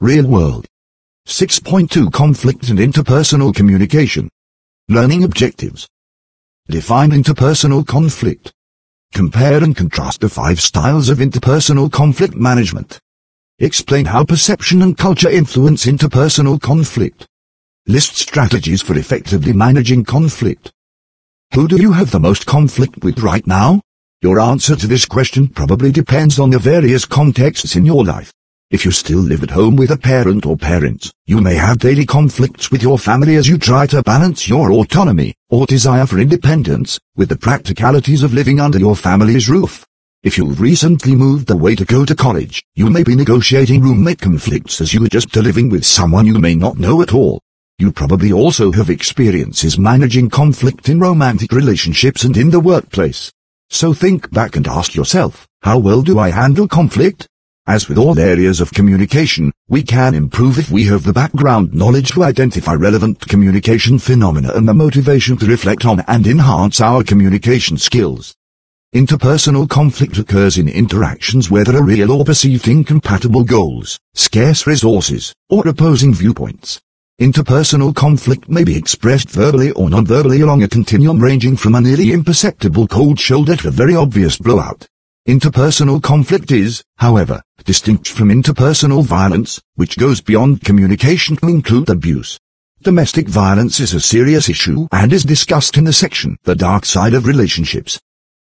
Real world. 6.2 Conflict and interpersonal communication. Learning objectives. Define interpersonal conflict. Compare and contrast the 5 styles of interpersonal conflict management. Explain how perception and culture influence interpersonal conflict. List strategies for effectively managing conflict. Who do you have the most conflict with right now? Your answer to this question probably depends on the various contexts in your life. If you still live at home with a parent or parents, you may have daily conflicts with your family as you try to balance your autonomy, or desire for independence, with the practicalities of living under your family's roof. If you've recently moved away to go to college, you may be negotiating roommate conflicts as you adjust to living with someone you may not know at all. You probably also have experiences managing conflict in romantic relationships and in the workplace. So think back and ask yourself, how well do I handle conflict? As with all areas of communication, we can improve if we have the background knowledge to identify relevant communication phenomena and the motivation to reflect on and enhance our communication skills. Interpersonal conflict occurs in interactions where there are real or perceived incompatible goals, scarce resources, or opposing viewpoints. Interpersonal conflict may be expressed verbally or non-verbally along a continuum ranging from a nearly imperceptible cold shoulder to a very obvious blowout. Interpersonal conflict is, however, distinct from interpersonal violence, which goes beyond communication to include abuse. Domestic violence is a serious issue and is discussed in the section The Dark Side of Relationships.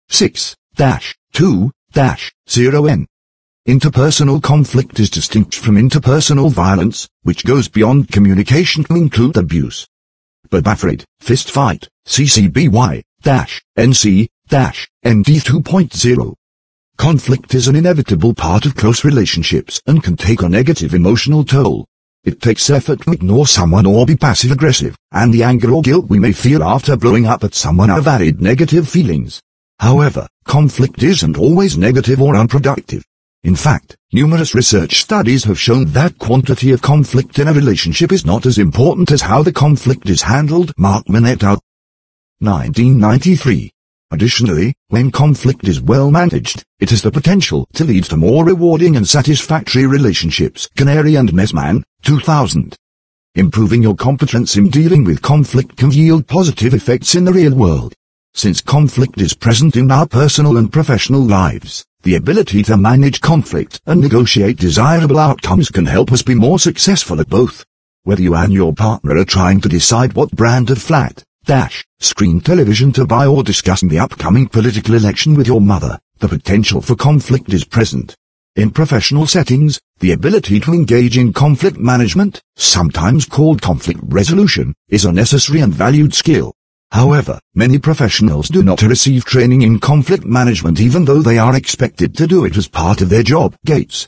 6-2-0N. Interpersonal conflict is distinct from interpersonal violence, which goes beyond communication to include abuse. Babafraid, fist fight, CCBY-NC-ND 2.0. Conflict is an inevitable part of close relationships and can take a negative emotional toll. It takes effort to ignore someone or be passive-aggressive, and the anger or guilt we may feel after blowing up at someone are valid negative feelings. However, conflict isn't always negative or unproductive. In fact, numerous research studies have shown that quantity of conflict in a relationship is not as important as how the conflict is handled. Mark Manette out. 1993. Additionally, when conflict is well managed, it has the potential to lead to more rewarding and satisfactory relationships. Canary and Messman, 2000. Improving your competence in dealing with conflict can yield positive effects in the real world. Since conflict is present in our personal and professional lives, the ability to manage conflict and negotiate desirable outcomes can help us be more successful at both. Whether you and your partner are trying to decide what brand of flat-screen television to buy or discussing the upcoming political election with your mother, the potential for conflict is present. In professional settings, the ability to engage in conflict management, sometimes called conflict resolution, is a necessary and valued skill. However, many professionals do not receive training in conflict management even though they are expected to do it as part of their job. Gates,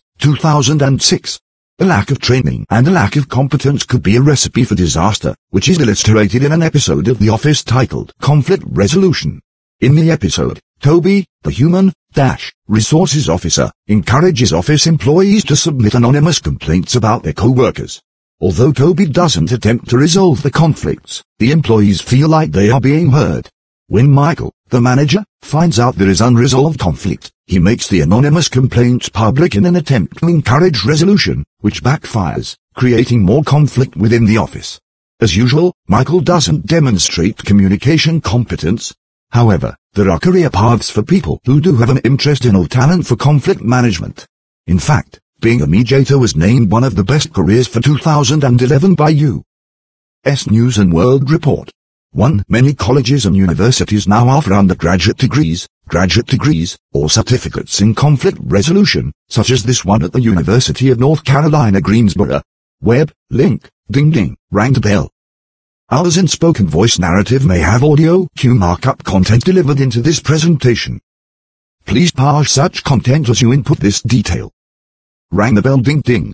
2006. A lack of training and a lack of competence could be a recipe for disaster, which is illustrated in an episode of The Office titled Conflict Resolution. In the episode, Toby, the human-resources officer, encourages office employees to submit anonymous complaints about their co-workers. Although Toby doesn't attempt to resolve the conflicts, the employees feel like they are being heard. When Michael, the manager, finds out there is unresolved conflict, he makes the anonymous complaints public in an attempt to encourage resolution, which backfires, creating more conflict within the office. As usual, Michael doesn't demonstrate communication competence. However, there are career paths for people who do have an interest in or talent for conflict management. In fact, being a mediator was named one of the best careers for 2011 by U.S. News & World Report. 1. Many colleges and universities now offer undergraduate degrees, graduate degrees, or certificates in conflict resolution, such as this one at the University of North Carolina Greensboro. Web, link, ding ding, rang the bell. Ours in spoken voice narrative may have audio cue markup content delivered into this presentation. Please parse such content as you input this detail. Rang the bell ding ding.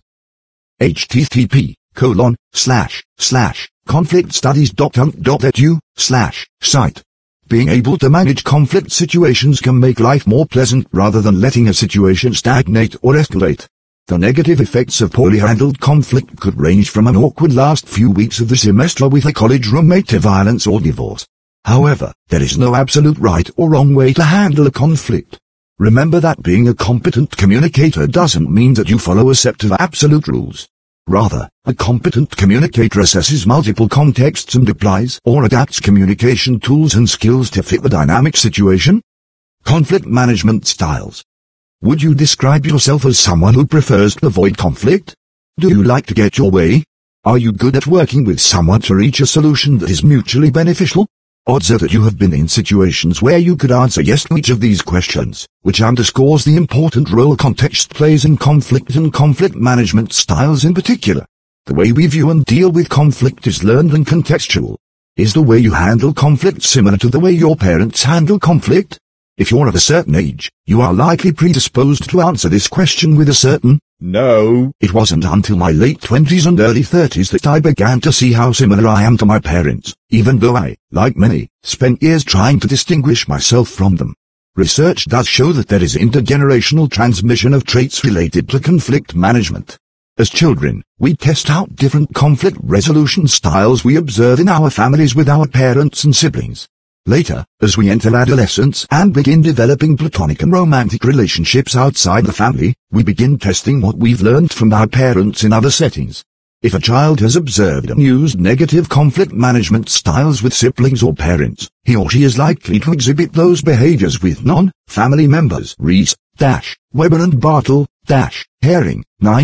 http://conflictstudies.unc.edu/site. Being able to manage conflict situations can make life more pleasant rather than letting a situation stagnate or escalate. The negative effects of poorly handled conflict could range from an awkward last few weeks of the semester with a college roommate to violence or divorce. However, there is no absolute right or wrong way to handle a conflict. Remember that being a competent communicator doesn't mean that you follow a set of absolute rules. Rather, a competent communicator assesses multiple contexts and applies or adapts communication tools and skills to fit the dynamic situation. Conflict management styles. Would you describe yourself as someone who prefers to avoid conflict? Do you like to get your way? Are you good at working with someone to reach a solution that is mutually beneficial? Odds are that you have been in situations where you could answer yes to each of these questions, which underscores the important role context plays in conflict and conflict management styles in particular. The way we view and deal with conflict is learned and contextual. Is the way you handle conflict similar to the way your parents handle conflict? If you're of a certain age, you are likely predisposed to answer this question with a certain no. It wasn't until my late 20s and early 30s that I began to see how similar I am to my parents, even though I, like many, spent years trying to distinguish myself from them. Research does show that there is intergenerational transmission of traits related to conflict management. As children, we test out different conflict resolution styles we observe in our families with our parents and siblings. Later, as we enter adolescence and begin developing platonic and romantic relationships outside the family, we begin testing what we've learned from our parents in other settings. If a child has observed and used negative conflict management styles with siblings or parents, he or she is likely to exhibit those behaviors with non-family members. Rees, Weber and Bartle, Herring,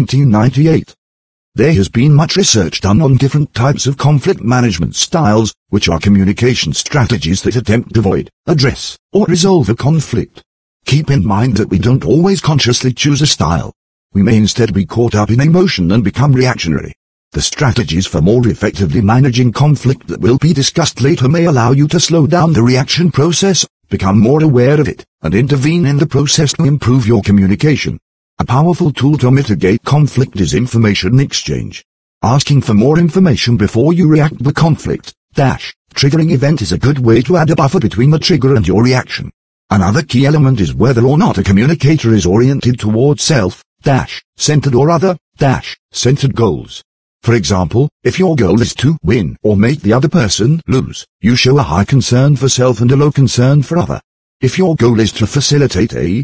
1998. There has been much research done on different types of conflict management styles, which are communication strategies that attempt to avoid, address, or resolve a conflict. Keep in mind that we don't always consciously choose a style. We may instead be caught up in emotion and become reactionary. The strategies for more effectively managing conflict that will be discussed later may allow you to slow down the reaction process, become more aware of it, and intervene in the process to improve your communication. A powerful tool to mitigate conflict is information exchange. Asking for more information before you react to the conflict, triggering event is a good way to add a buffer between the trigger and your reaction. Another key element is whether or not a communicator is oriented towards self-centered or other-centered goals. For example, if your goal is to win or make the other person lose, you show a high concern for self and a low concern for other. If your goal is to facilitate a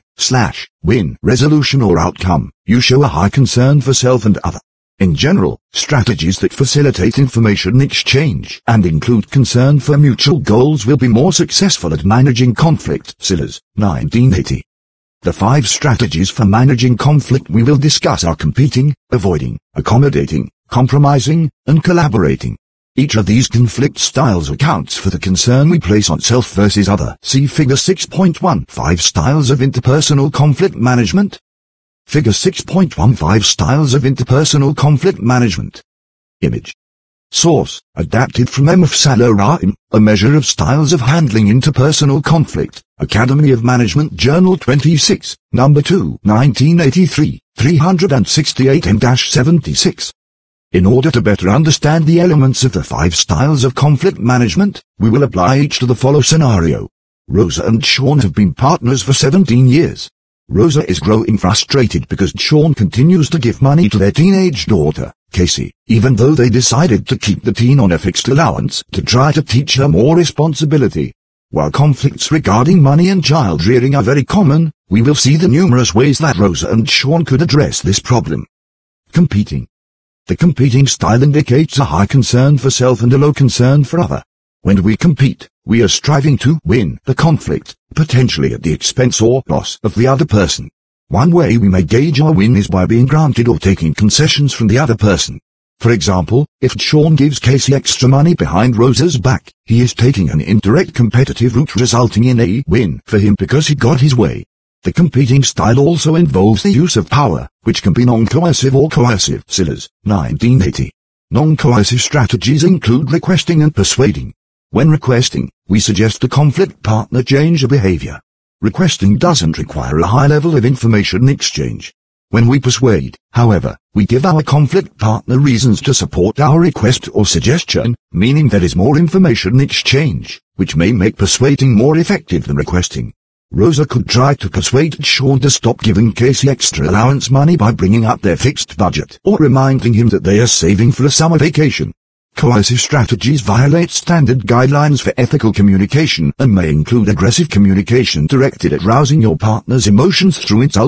win resolution or outcome, you show a high concern for self and other. In general, strategies that facilitate information exchange and include concern for mutual goals will be more successful at managing conflict. Sillars, 1980. The 5 strategies for managing conflict we will discuss are competing, avoiding, accommodating, compromising, and collaborating. Each of these conflict styles accounts for the concern we place on self versus other. See Figure 6.1. 5 Styles of Interpersonal Conflict Management. Figure 6.15 Styles of Interpersonal Conflict Management. Image. Source, adapted from Mfsaloraim, A Measure of Styles of Handling Interpersonal Conflict, Academy of Management Journal 26, No. 2, 1983, 368 In order to better understand the elements of the 5 styles of conflict management, we will apply each to the follow scenario. Rosa and Sean have been partners for 17 years. Rosa is growing frustrated because Sean continues to give money to their teenage daughter, Casey, even though they decided to keep the teen on a fixed allowance to try to teach her more responsibility. While conflicts regarding money and child rearing are very common, we will see the numerous ways that Rosa and Sean could address this problem. Competing. The competing style indicates a high concern for self and a low concern for other. When we compete, we are striving to win the conflict, potentially at the expense or loss of the other person. One way we may gauge our win is by being granted or taking concessions from the other person. For example, if Sean gives Casey extra money behind Rosa's back, he is taking an indirect competitive route resulting in a win for him because he got his way. The competing style also involves the use of power, which can be non-coercive or coercive. Sillars, 1980. Non-coercive strategies include requesting and persuading. When requesting, we suggest the conflict partner change a behavior. Requesting doesn't require a high level of information exchange. When we persuade, however, we give our conflict partner reasons to support our request or suggestion, meaning there is more information exchange, which may make persuading more effective than requesting. Rosa could try to persuade Sean to stop giving Casey extra allowance money by bringing up their fixed budget or reminding him that they are saving for a summer vacation. Coercive strategies violate standard guidelines for ethical communication and may include aggressive communication directed at rousing your partner's emotions through insults,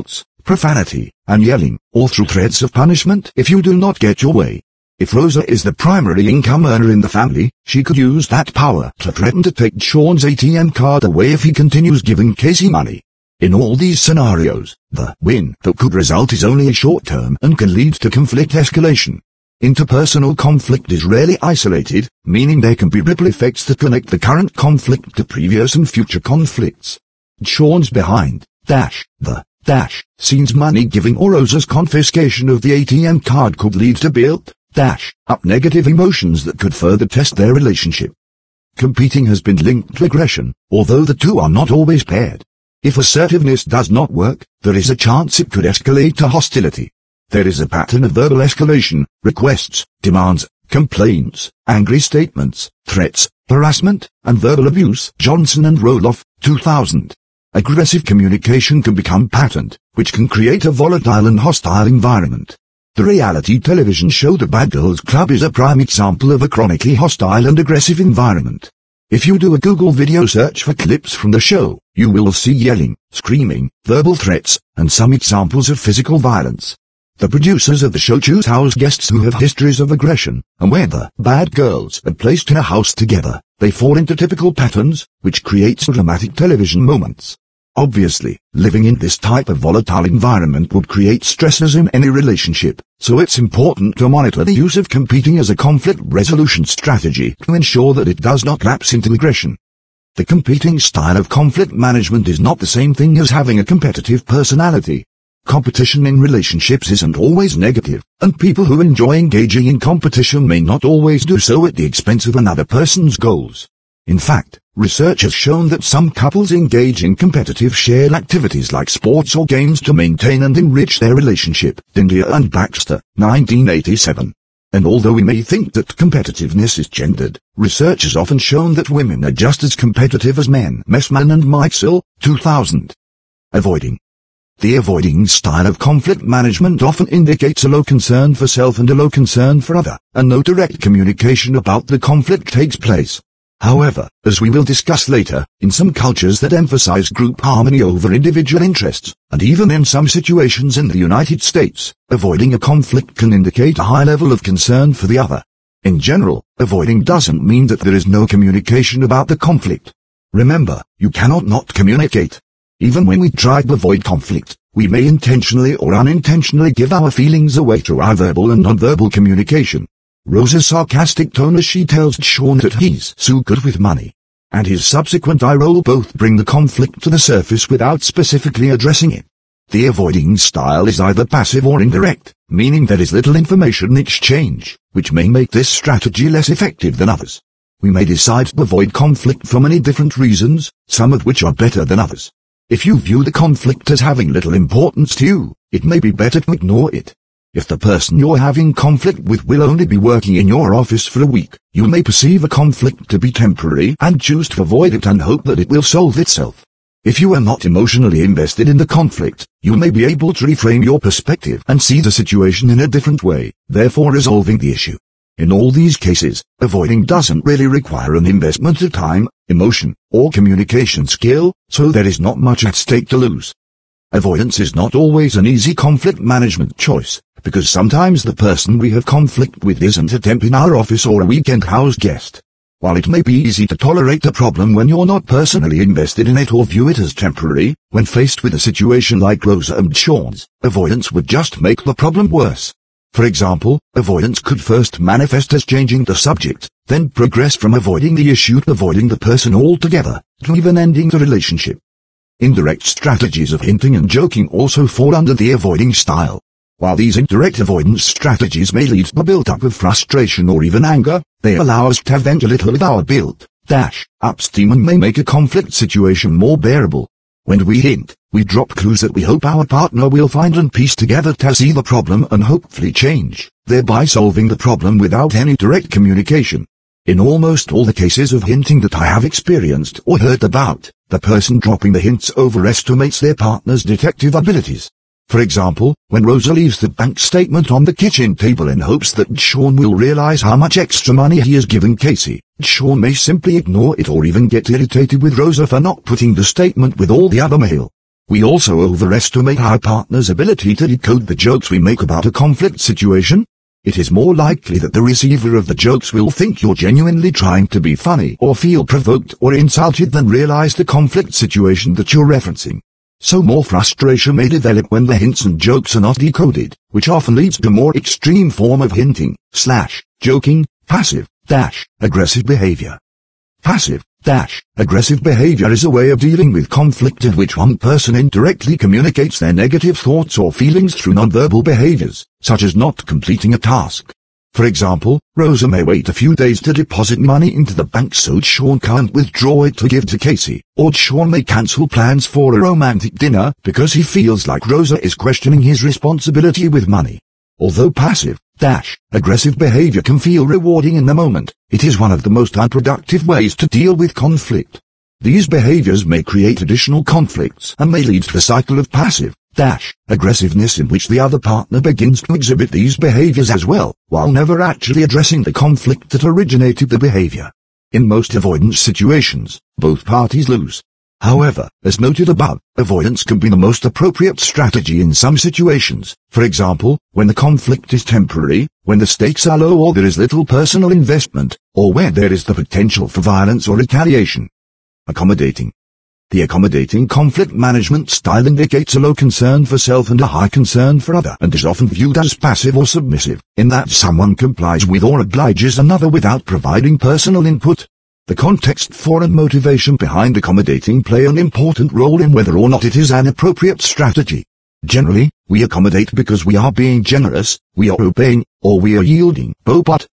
profanity, and yelling, or through threats of punishment if you do not get your way. If Rosa is the primary income earner in the family, she could use that power to threaten to take Sean's ATM card away if he continues giving Casey money. In all these scenarios, the win that could result is only short-term and can lead to conflict escalation. Interpersonal conflict is rarely isolated, meaning there can be ripple effects that connect the current conflict to previous and future conflicts. Sean's behind, the scenes money giving or Rosa's confiscation of the ATM card could lead to built up negative emotions that could further test their relationship. Competing has been linked to aggression, although the two are not always paired. If assertiveness does not work, there is a chance it could escalate to hostility. There is a pattern of verbal escalation, requests, demands, complaints, angry statements, threats, harassment, and verbal abuse. Johnson and Roloff, 2000. Aggressive communication can become patterned, which can create a volatile and hostile environment. The reality television show The Bad Girls Club is a prime example of a chronically hostile and aggressive environment. If you do a Google video search for clips from the show, you will see yelling, screaming, verbal threats, and some examples of physical violence. The producers of the show choose house guests who have histories of aggression, and when the bad girls are placed in a house together, they fall into typical patterns, which creates dramatic television moments. Obviously, living in this type of volatile environment would create stresses in any relationship, so it's important to monitor the use of competing as a conflict resolution strategy to ensure that it does not lapse into aggression. The competing style of conflict management is not the same thing as having a competitive personality. Competition in relationships isn't always negative, and people who enjoy engaging in competition may not always do so at the expense of another person's goals. In fact, research has shown that some couples engage in competitive shared activities like sports or games to maintain and enrich their relationship. India and Baxter, 1987. And although we may think that competitiveness is gendered, research has often shown that women are just as competitive as men. Messman and Meitzel, 2000. Avoiding. The avoiding style of conflict management often indicates a low concern for self and a low concern for other, and no direct communication about the conflict takes place. However, as we will discuss later, in some cultures that emphasize group harmony over individual interests, and even in some situations in the United States, avoiding a conflict can indicate a high level of concern for the other. In general, avoiding doesn't mean that there is no communication about the conflict. Remember, you cannot not communicate. Even when we try to avoid conflict, we may intentionally or unintentionally give our feelings away through our verbal and nonverbal communication. Rosa's sarcastic tone as she tells Sean that he's so good with money, and his subsequent eye roll both bring the conflict to the surface without specifically addressing it. The avoiding style is either passive or indirect, meaning there is little information exchange, which may make this strategy less effective than others. We may decide to avoid conflict for many different reasons, some of which are better than others. If you view the conflict as having little importance to you, it may be better to ignore it. If the person you're having conflict with will only be working in your office for a week, you may perceive a conflict to be temporary and choose to avoid it and hope that it will solve itself. If you are not emotionally invested in the conflict, you may be able to reframe your perspective and see the situation in a different way, therefore resolving the issue. In all these cases, avoiding doesn't really require an investment of time, emotion, or communication skill, so there is not much at stake to lose. Avoidance is not always an easy conflict management choice, because sometimes the person we have conflict with isn't a temp in our office or a weekend house guest. While it may be easy to tolerate a problem when you're not personally invested in it or view it as temporary, when faced with a situation like Rosa and Sean's, avoidance would just make the problem worse. For example, avoidance could first manifest as changing the subject, then progress from avoiding the issue to avoiding the person altogether, to even ending the relationship. Indirect strategies of hinting and joking also fall under the avoiding style. While these indirect avoidance strategies may lead to a build-up of frustration or even anger, they allow us to vent a little with our built-up steam and may make a conflict situation more bearable. When we hint, we drop clues that we hope our partner will find and piece together to see the problem and hopefully change, thereby solving the problem without any direct communication. In almost all the cases of hinting that I have experienced or heard about, the person dropping the hints overestimates their partner's detective abilities. For example, when Rosa leaves the bank statement on the kitchen table in hopes that Sean will realize how much extra money he has given Casey, Sean may simply ignore it or even get irritated with Rosa for not putting the statement with all the other mail. we also overestimate our partner's ability to decode the jokes we make about a conflict situation. It is more likely that the receiver of the jokes will think you're genuinely trying to be funny or feel provoked or insulted than realize the conflict situation that you're referencing. So more frustration may develop when the hints and jokes are not decoded, which often leads to more extreme form of hinting, / joking, passive-aggressive behavior. Passive-aggressive behavior is a way of dealing with conflict in which one person indirectly communicates their negative thoughts or feelings through nonverbal behaviors, such as not completing a task. For example, Rosa may wait a few days to deposit money into the bank so Sean can't withdraw it to give to Casey, or Sean may cancel plans for a romantic dinner because he feels like Rosa is questioning his responsibility with money. Although passive-aggressive behavior can feel rewarding in the moment, it is one of the most unproductive ways to deal with conflict. These behaviors may create additional conflicts and may lead to the cycle of passive-aggressiveness in which the other partner begins to exhibit these behaviors as well, while never actually addressing the conflict that originated the behavior. In most avoidance situations, both parties lose. However, as noted above, avoidance can be the most appropriate strategy in some situations, for example, when the conflict is temporary, when the stakes are low or there is little personal investment, or where there is the potential for violence or retaliation. Accommodating. The accommodating conflict management style indicates a low concern for self and a high concern for other and is often viewed as passive or submissive, in that someone complies with or obliges another without providing personal input. The context for and motivation behind accommodating play an important role in whether or not it is an appropriate strategy. Generally, we accommodate because we are being generous, we are obeying, or we are yielding. Bopat,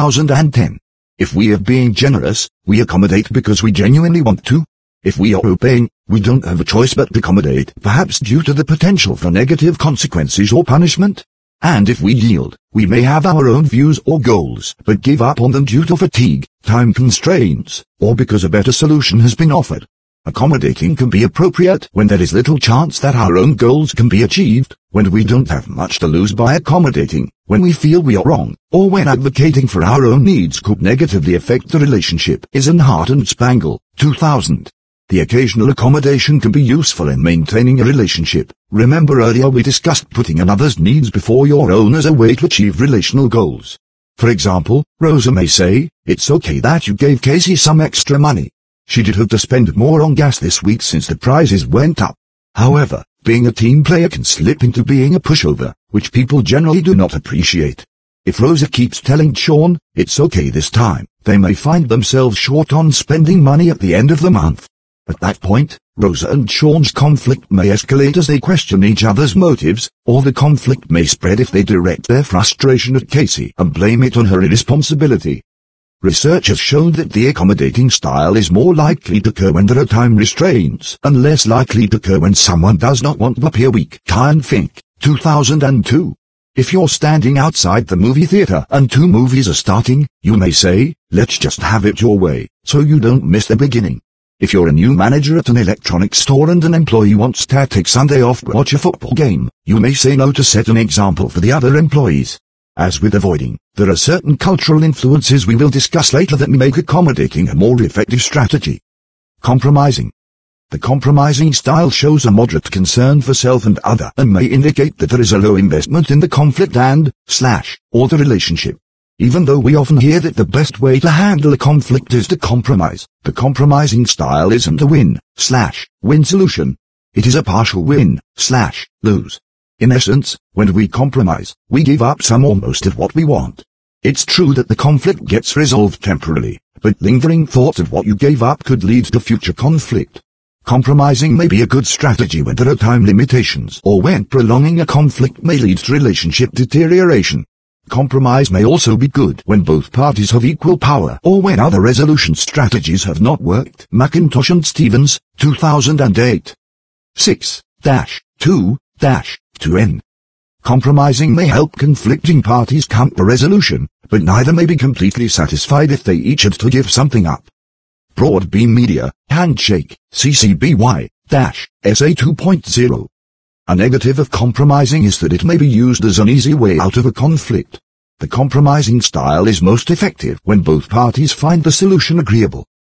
2010. If we are being generous, we accommodate because we genuinely want to. If we are obeying, we don't have a choice but to accommodate, perhaps due to the potential for negative consequences or punishment. And if we yield, we may have our own views or goals, but give up on them due to fatigue, time constraints, or because a better solution has been offered. Accommodating can be appropriate when there is little chance that our own goals can be achieved, when we don't have much to lose by accommodating, when we feel we are wrong, or when advocating for our own needs could negatively affect the relationship. Hart and Spangle, 2000. The occasional accommodation can be useful in maintaining a relationship. Remember earlier we discussed putting another's needs before your own as a way to achieve relational goals. For example, Rosa may say, "It's okay that you gave Casey some extra money. She did have to spend more on gas this week since the prices went up." However, being a team player can slip into being a pushover, which people generally do not appreciate. If Rosa keeps telling Sean, "It's okay this time," they may find themselves short on spending money at the end of the month. At that point, Rosa and Sean's conflict may escalate as they question each other's motives, or the conflict may spread if they direct their frustration at Casey and blame it on her irresponsibility. Research has shown that the accommodating style is more likely to occur when there are time restraints, and less likely to occur when someone does not want to appear weak. Kyan Fink, 2002. If you're standing outside the movie theater and 2 movies are starting, you may say, "Let's just have it your way," so you don't miss the beginning. If you're a new manager at an electronics store and an employee wants to take Sunday off to watch a football game, you may say no to set an example for the other employees. As with avoiding, there are certain cultural influences we will discuss later that may make accommodating a more effective strategy. Compromising. The compromising style shows a moderate concern for self and other and may indicate that there is a low investment in the conflict or the relationship. Even though we often hear that the best way to handle a conflict is to compromise, the compromising style isn't a win solution. It is a partial win/lose. In essence, when we compromise, we give up some or most of what we want. It's true that the conflict gets resolved temporarily, but lingering thoughts of what you gave up could lead to future conflict. Compromising may be a good strategy when there are time limitations or when prolonging a conflict may lead to relationship deterioration. Compromise may also be good when both parties have equal power or when other resolution strategies have not worked. McIntosh and Stevens, 2008. 6-2-2N. Compromising may help conflicting parties come to resolution, but neither may be completely satisfied if they each had to give something up. Broadbeam Media, Handshake, CCBY-SA 2.0. A negative of compromising is that it may be used as an easy way out of a conflict. The compromising style is most effective when both parties find the solution agreeable.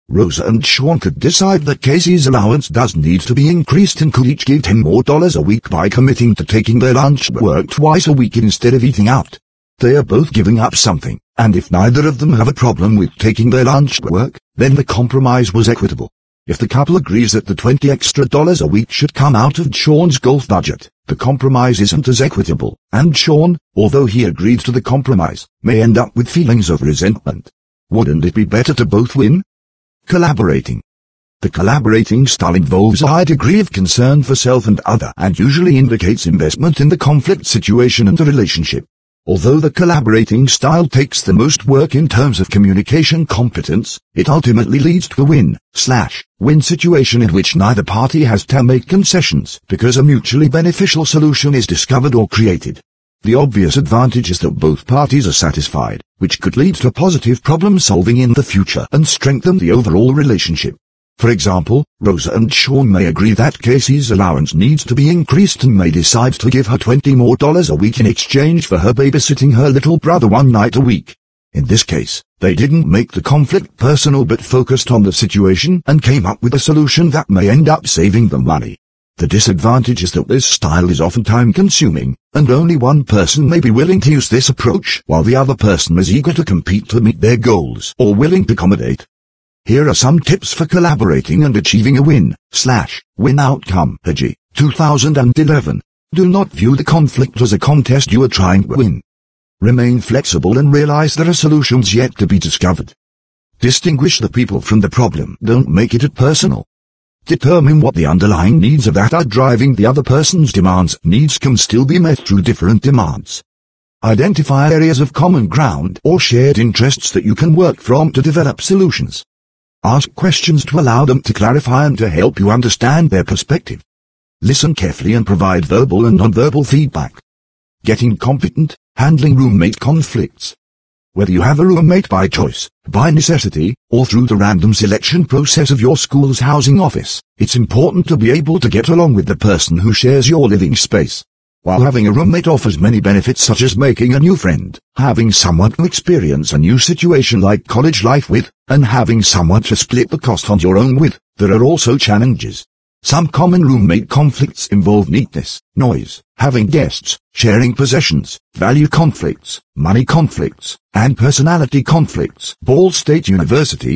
Rosa and Sean could decide that Casey's allowance does need to be increased and could each give $10 more a week by committing to taking their lunch at work twice a week instead of eating out. They are both giving up something, and if neither of them have a problem with taking their lunch at work, then the compromise was equitable. If the couple agrees that the $20 extra a week should come out of Sean's golf budget, the compromise isn't as equitable, and Sean, although he agreed to the compromise, may end up with feelings of resentment. Wouldn't it be better to both win? Collaborating. The collaborating style involves a high degree of concern for self and other and usually indicates investment in the conflict situation and the relationship. Although the collaborating style takes the most work in terms of communication competence, it ultimately leads to a win-win situation in which neither party has to make concessions because a mutually beneficial solution is discovered or created. The obvious advantage is that both parties are satisfied, which could lead to positive problem solving in the future and strengthen the overall relationship. For example, Rosa and Sean may agree that Casey's allowance needs to be increased and may decide to give her $20 more a week in exchange for her babysitting her little brother one night a week. In this case, they didn't make the conflict personal but focused on the situation and came up with a solution that may end up saving them money. The disadvantage is that this style is often time-consuming, and only one person may be willing to use this approach while the other person is eager to compete to meet their goals or willing to accommodate. Here are some tips for collaborating and achieving a win-win outcome. Page 2011. Do not view the conflict as a contest you are trying to win. Remain flexible and realize there are solutions yet to be discovered. Distinguish the people from the problem. Don't make it personal. Determine what the underlying needs are that are driving the other person's demands. Needs can still be met through different demands. Identify areas of common ground or shared interests that you can work from to develop solutions. Ask questions to allow them to clarify and to help you understand their perspective. Listen carefully and provide verbal and nonverbal feedback. Getting competent, handling roommate conflicts. Whether you have a roommate by choice, by necessity, or through the random selection process of your school's housing office, it's important to be able to get along with the person who shares your living space. While having a roommate offers many benefits such as making a new friend, having someone to experience a new situation like college life with, and having someone to split the cost on your own with, there are also challenges. Some common roommate conflicts involve neatness, noise, having guests, sharing possessions, value conflicts, money conflicts, and personality conflicts. Ball State University,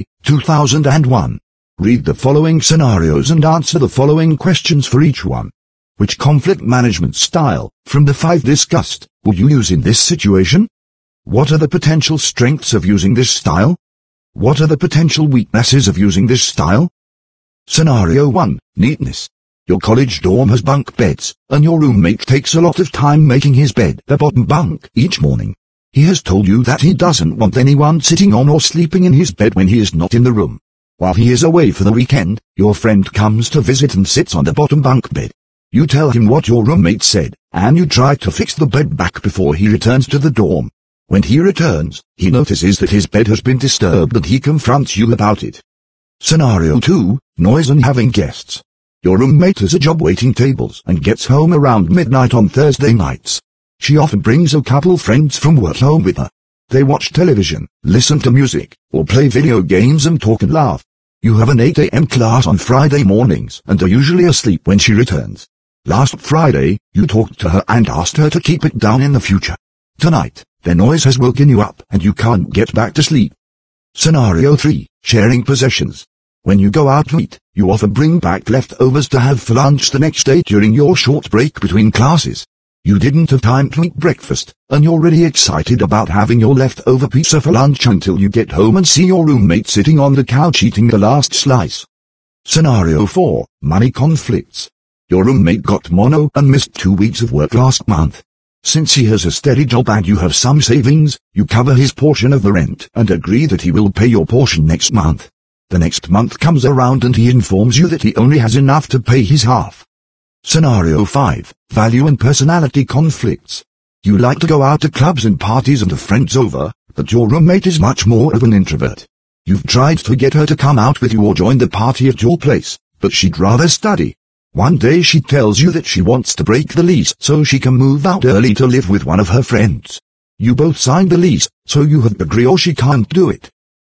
2001. Read the following scenarios and answer the following questions for each one. Which conflict management style, from the 5 discussed, would you use in this situation? What are the potential strengths of using this style? What are the potential weaknesses of using this style? Scenario 1, neatness. Your college dorm has bunk beds, and your roommate takes a lot of time making his bed the bottom bunk each morning. He has told you that he doesn't want anyone sitting on or sleeping in his bed when he is not in the room. While he is away for the weekend, your friend comes to visit and sits on the bottom bunk bed. You tell him what your roommate said, and you try to fix the bed back before he returns to the dorm. When he returns, he notices that his bed has been disturbed and he confronts you about it. Scenario 2, noise and having guests. Your roommate has a job waiting tables and gets home around midnight on Thursday nights. She often brings a couple friends from work home with her. They watch television, listen to music, or play video games and talk and laugh. You have an 8 a.m. class on Friday mornings and are usually asleep when she returns. Last Friday, you talked to her and asked her to keep it down in the future. Tonight, their noise has woken you up and you can't get back to sleep. Scenario 3, sharing possessions. When you go out to eat, you often bring back leftovers to have for lunch the next day during your short break between classes. You didn't have time to eat breakfast, and you're really excited about having your leftover pizza for lunch until you get home and see your roommate sitting on the couch eating the last slice. Scenario 4, money conflicts. Your roommate got mono and missed 2 weeks of work last month. Since he has a steady job and you have some savings, you cover his portion of the rent and agree that he will pay your portion next month. The next month comes around and he informs you that he only has enough to pay his half. Scenario 5, value and personality conflicts. You like to go out to clubs and parties and have friends over, but your roommate is much more of an introvert. You've tried to get her to come out with you or join the party at your place, but she'd rather study. One day she tells you that she wants to break the lease so she can move out early to live with one of her friends. You both signed the lease, so you have to agree or she can't do it.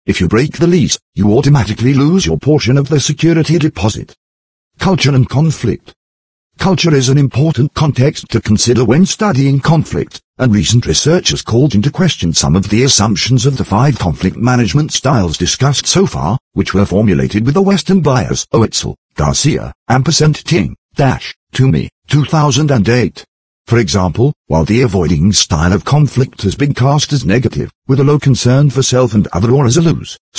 If you break the lease, you automatically lose your portion of the security deposit. Culture and conflict. Culture is an important context to consider when studying conflict, and recent research has called into question some of the assumptions of the 5 conflict management styles discussed so far, which were formulated with a Western bias. Oetzl, Garcia, Ting, Toomey, 2008. For example, while the avoiding style of conflict has been cast as negative, with a low concern for self and other or as a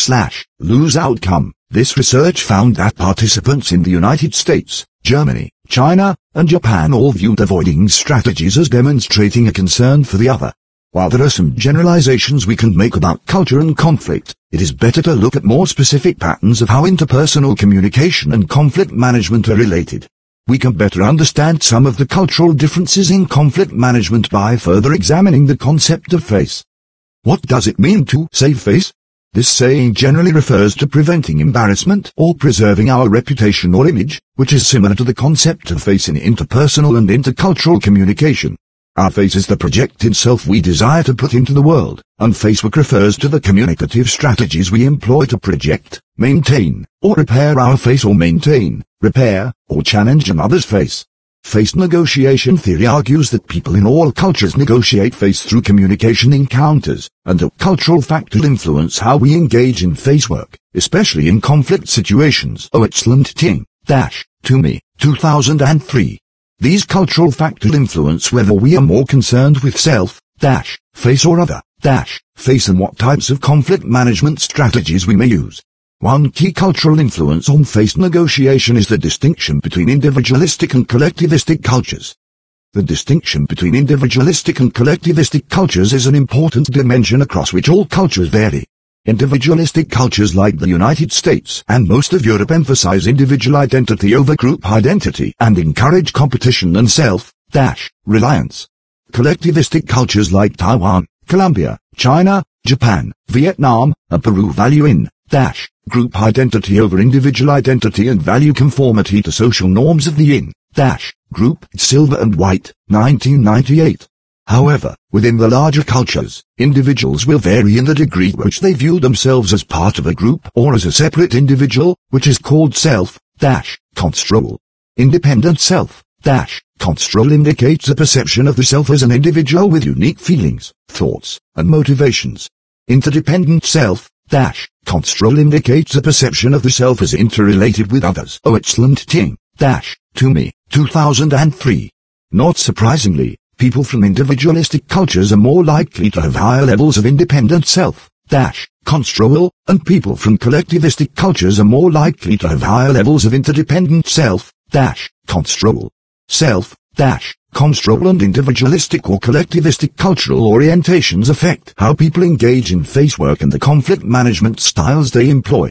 lose outcome, this research found that participants in the United States, Germany, China, and Japan all viewed avoiding strategies as demonstrating a concern for the other. While there are some generalizations we can make about culture and conflict, it is better to look at more specific patterns of how interpersonal communication and conflict management are related. We can better understand some of the cultural differences in conflict management by further examining the concept of face. What does it mean to save face? This saying generally refers to preventing embarrassment or preserving our reputation or image, which is similar to the concept of face in interpersonal and intercultural communication. Our face is the projected self we desire to put into the world, and facework refers to the communicative strategies we employ to project, maintain, or repair our face or maintain, repair, or challenge another's face. Face negotiation theory argues that people in all cultures negotiate face through communication encounters, and that cultural factors influence how we engage in facework, especially in conflict situations. Oetzl Ting, Toomey, 2003. These cultural factors influence whether we are more concerned with self, face or other, face and what types of conflict management strategies we may use. One key cultural influence on face negotiation is the distinction between individualistic and collectivistic cultures. The distinction between individualistic and collectivistic cultures is an important dimension across which all cultures vary. Individualistic cultures like the United States and most of Europe emphasize individual identity over group identity and encourage competition and self-reliance. Collectivistic cultures like Taiwan, Colombia, China, Japan, Vietnam, and Peru value group identity over individual identity and value conformity to social norms of the group. Silver and White, 1998. However, within the larger cultures, individuals will vary in the degree to which they view themselves as part of a group or as a separate individual, which is called self-control. Independent self-control indicates a perception of the self as an individual with unique feelings, thoughts, and motivations. Interdependent self-control indicates a perception of the self as interrelated with others. Oetzl Ting, Toomey, 2003. Not surprisingly, people from individualistic cultures are more likely to have higher levels of independent self-control, and people from collectivistic cultures are more likely to have higher levels of interdependent self-control. Self-control and individualistic or collectivistic cultural orientations affect how people engage in facework and the conflict management styles they employ.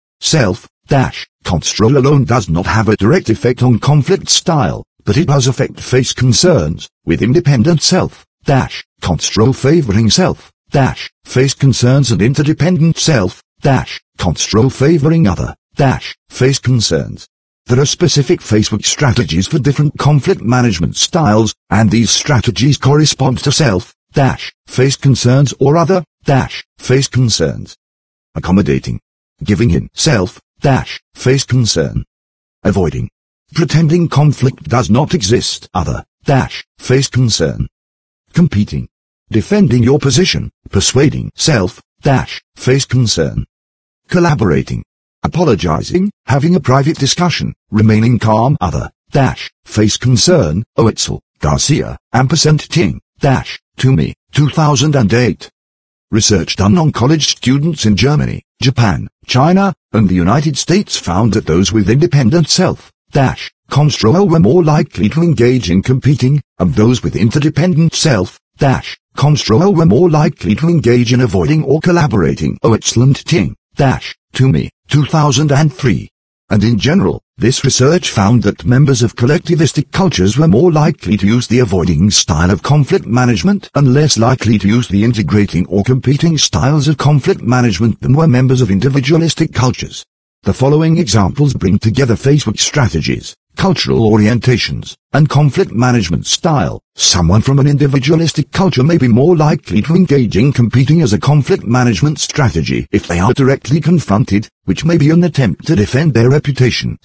Self-control alone does not have a direct effect on conflict style, but it does affect face concerns, with independent self-control favoring self-face concerns and interdependent self-control favoring other face concerns. There are specific facework strategies for different conflict management styles, and these strategies correspond to self-face concerns or other face concerns. Accommodating. Giving in self-face concern. Avoiding. Pretending conflict does not exist. Other face concern. Competing. Defending your position. Persuading self-face concern. Collaborating. Apologizing, having a private discussion, remaining calm. Other face concern. Oetzl, Garcia, Ting, Toomey, 2008. Research done on college students in Germany, Japan, China, and the United States found that those with independent self-control were more likely to engage in competing, and those with interdependent self-control were more likely to engage in avoiding or collaborating. Oetzl Ting, Toomey, 2003. And in general, this research found that members of collectivistic cultures were more likely to use the avoiding style of conflict management and less likely to use the integrating or competing styles of conflict management than were members of individualistic cultures. The following examples bring together facework strategies, cultural orientations, and conflict management style. Someone from an individualistic culture may be more likely to engage in competing as a conflict management strategy if they are directly confronted, which may be an attempt to defend their reputation.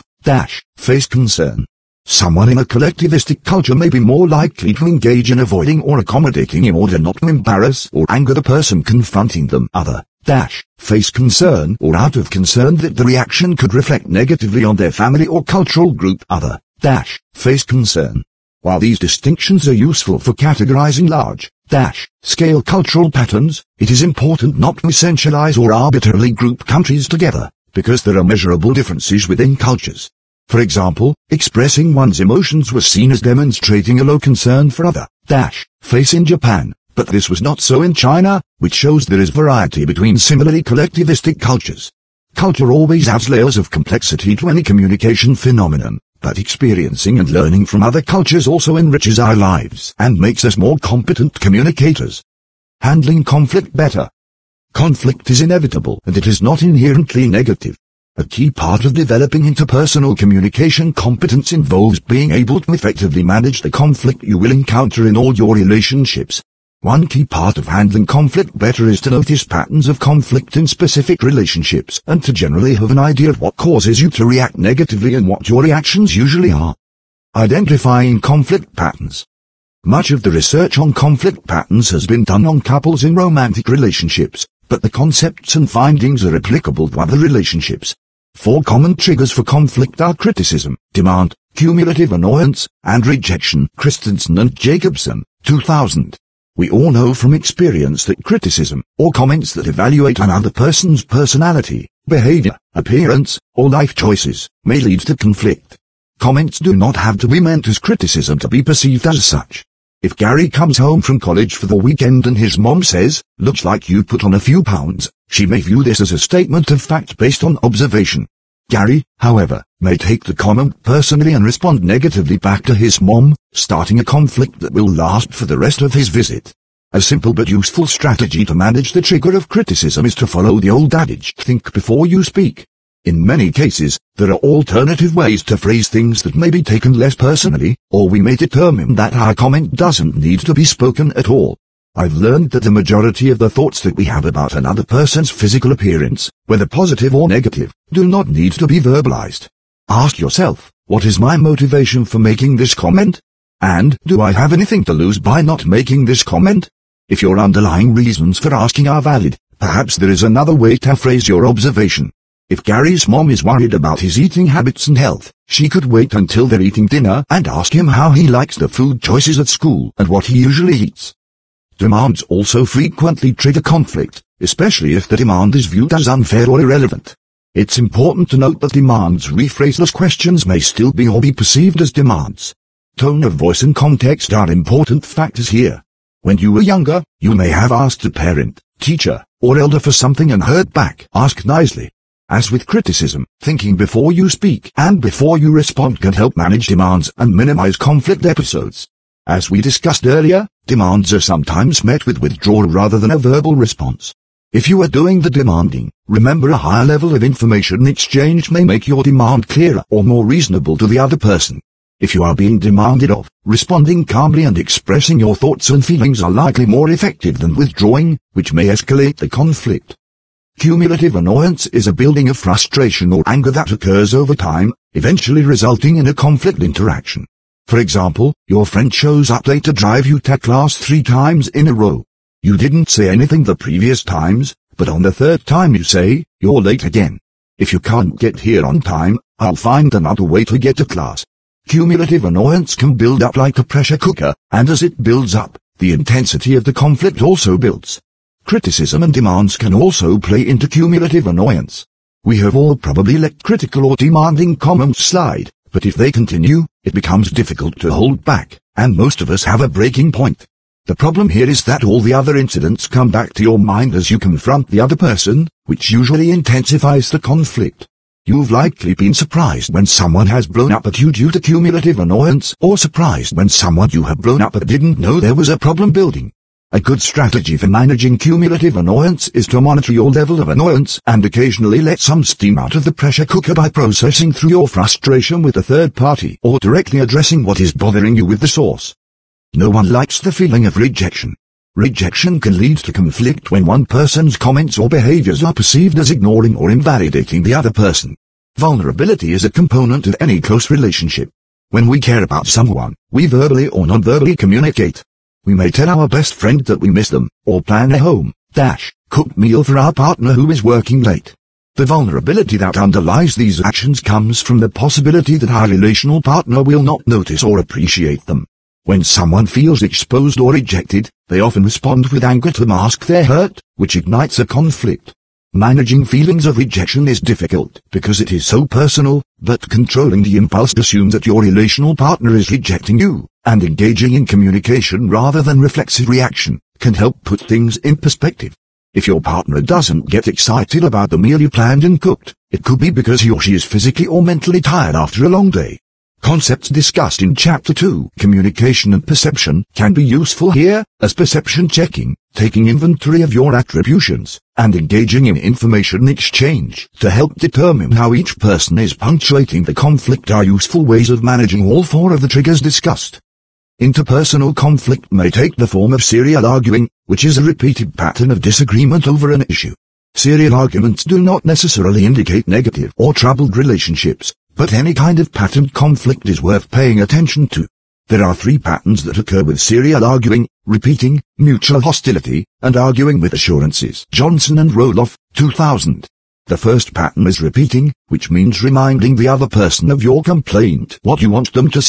Face concern. Someone in a collectivistic culture may be more likely to engage in avoiding or accommodating in order not to embarrass or anger the person confronting them. Face concern, or out of concern that the reaction could reflect negatively on their family or cultural group. Face concern. While these distinctions are useful for categorizing large-scale cultural patterns, it is important not to essentialize or arbitrarily group countries together, because there are measurable differences within cultures. For example, expressing one's emotions was seen as demonstrating a low concern for other face in Japan, but this was not so in China, which shows there is variety between similarly collectivistic cultures. Culture always adds layers of complexity to any communication phenomenon, but experiencing and learning from other cultures also enriches our lives and makes us more competent communicators. Handling conflict better. Conflict is inevitable and it is not inherently negative. A key part of developing interpersonal communication competence involves being able to effectively manage the conflict you will encounter in all your relationships. One key part of handling conflict better is to notice patterns of conflict in specific relationships and to generally have an idea of what causes you to react negatively and what your reactions usually are. Identifying conflict patterns. Much of the research on conflict patterns has been done on couples in romantic relationships, but the concepts and findings are applicable to other relationships. 4 common triggers for conflict are criticism, demand, cumulative annoyance, and rejection. Christensen and Jacobson, 2000. We all know from experience that criticism, or comments that evaluate another person's personality, behavior, appearance, or life choices, may lead to conflict. Comments do not have to be meant as criticism to be perceived as such. If Gary comes home from college for the weekend and his mom says, "Looks like you put on a few pounds," she may view this as a statement of fact based on observation. Gary, however, may take the comment personally and respond negatively back to his mom, starting a conflict that will last for the rest of his visit. A simple but useful strategy to manage the trigger of criticism is to follow the old adage, think before you speak. In many cases, there are alternative ways to phrase things that may be taken less personally, or we may determine that our comment doesn't need to be spoken at all. I've learned that the majority of the thoughts that we have about another person's physical appearance, whether positive or negative, do not need to be verbalized. Ask yourself, what is my motivation for making this comment? And, do I have anything to lose by not making this comment? If your underlying reasons for asking are valid, perhaps there is another way to phrase your observation. If Gary's mom is worried about his eating habits and health, she could wait until they're eating dinner and ask him how he likes the food choices at school and what he usually eats. Demands also frequently trigger conflict, especially if the demand is viewed as unfair or irrelevant. It's important to note that demands rephrased as questions may still be or be perceived as demands. Tone of voice and context are important factors here. When you were younger, you may have asked a parent, teacher, or elder for something and heard back, "Ask nicely." As with criticism, thinking before you speak and before you respond can help manage demands and minimize conflict episodes. As we discussed earlier, demands are sometimes met with withdrawal rather than a verbal response. If you are doing the demanding, remember a higher level of information exchange may make your demand clearer or more reasonable to the other person. If you are being demanded of, responding calmly and expressing your thoughts and feelings are likely more effective than withdrawing, which may escalate the conflict. Cumulative annoyance is a building of frustration or anger that occurs over time, eventually resulting in a conflict interaction. For example, your friend shows up late to drive you to class 3 times in a row. You didn't say anything the previous times, but on the 3rd time you say, "You're late again. If you can't get here on time, I'll find another way to get to class." Cumulative annoyance can build up like a pressure cooker, and as it builds up, the intensity of the conflict also builds. Criticism and demands can also play into cumulative annoyance. We have all probably let critical or demanding comments slide, but if they continue, it becomes difficult to hold back, and most of us have a breaking point. The problem here is that all the other incidents come back to your mind as you confront the other person, which usually intensifies the conflict. You've likely been surprised when someone has blown up at you due to cumulative annoyance, or surprised when someone you have blown up at didn't know there was a problem building. A good strategy for managing cumulative annoyance is to monitor your level of annoyance and occasionally let some steam out of the pressure cooker by processing through your frustration with a third party or directly addressing what is bothering you with the source. No one likes the feeling of rejection. Rejection can lead to conflict when one person's comments or behaviors are perceived as ignoring or invalidating the other person. Vulnerability is a component of any close relationship. When we care about someone, we verbally or non-verbally communicate. We may tell our best friend that we miss them, or plan a home-cooked meal for our partner who is working late. The vulnerability that underlies these actions comes from the possibility that our relational partner will not notice or appreciate them. When someone feels exposed or rejected, they often respond with anger to mask their hurt, which ignites a conflict. Managing feelings of rejection is difficult because it is so personal, but controlling the impulse to assume that your relational partner is rejecting you, and engaging in communication rather than reflexive reaction, can help put things in perspective. If your partner doesn't get excited about the meal you planned and cooked, it could be because he or she is physically or mentally tired after a long day. Concepts discussed in Chapter 2, Communication and Perception, can be useful here, as perception checking, taking inventory of your attributions, and engaging in information exchange to help determine how each person is punctuating the conflict are useful ways of managing all four of the triggers discussed. Interpersonal conflict may take the form of serial arguing, which is a repeated pattern of disagreement over an issue. Serial arguments do not necessarily indicate negative or troubled relationships, but any kind of patterned conflict is worth paying attention to. There are three patterns that occur with serial arguing: repeating, mutual hostility, and arguing with assurances. Johnson and Roloff, 2000. The first pattern is repeating, which means reminding the other person of your complaint, what you want them to